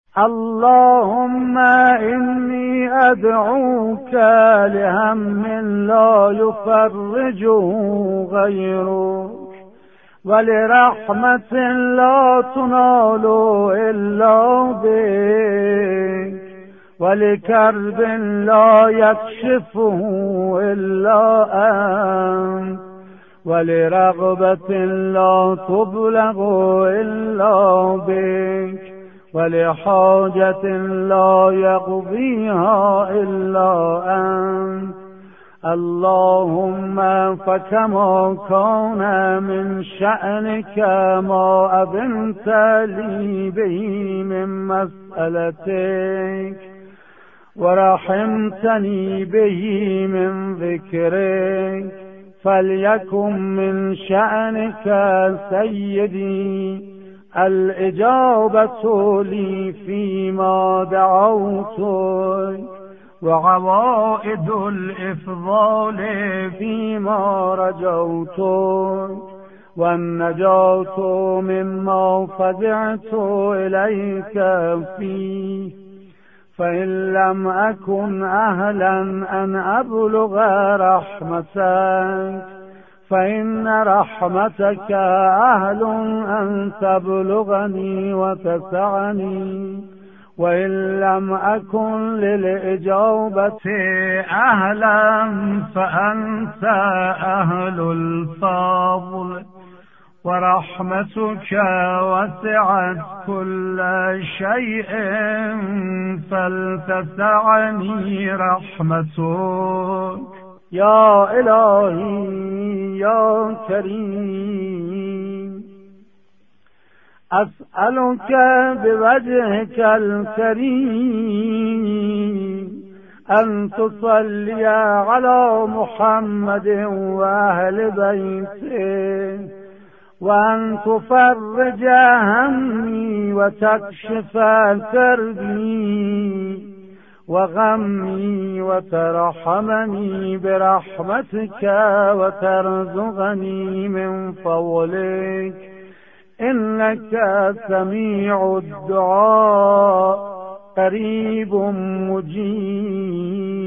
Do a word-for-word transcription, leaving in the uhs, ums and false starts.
اللهم إني أدعوك لهم لا يفرجه غيرك، ولرحمة لا تنال إلا بك، ولكرب لا يكشفه إلا أنت، ولرغبة لا تبلغ إلا بك، ولحاجة لا يقضيها إلا أنت. اللهم فكما كان من شأنك ما أذنت لي به من مسألتك ورحمتني به من ذكرك، فليكن من شأنك سيدي الإجابة لي فيما دعوتك، وعوائد الإفضال فيما رجوتك، والنجاة مما فزعت إليك فيه. فإن لم أكن أهلا أن أبلغ رحمتك فإن رحمتك أهل أن تبلغني وتسعني، وإن لم أكن للإجابة أهلا فأنت أهل الفضل، ورحمتك وسعت كل شيء فلتسعني رحمتك. يا إلهي يا كريم، أسألك بوجهك الكريم أن تصلي على محمد وأهل بيته، وأن تفرج همي وتكشف كربي وغمي، وترحمني برحمتك وترزقني من فضلك، إنك سميع الدعاء قريب مجيب.